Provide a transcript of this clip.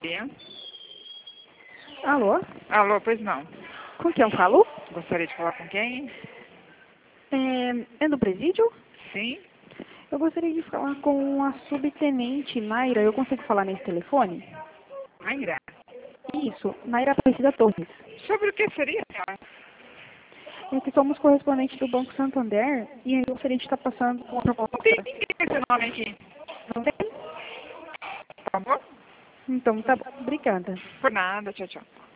dia. Alô? Alô, pois não. Com quem eu falo? Gostaria de falar com quem? É do presídio? Sim? Eu gostaria de falar com a subtenente Naira. Eu consigo falar nesse telefone? Ainda. Isso, Naira Aparecida Torres. Sobre o que seria, senhora? É que somos correspondentes do Banco Santander e eu gostaria de estar passando uma proposta. Não tem ninguém com esse nome aqui. Não tem? Por favor? Então, tá bom. Obrigada. Por nada, tchau, tchau.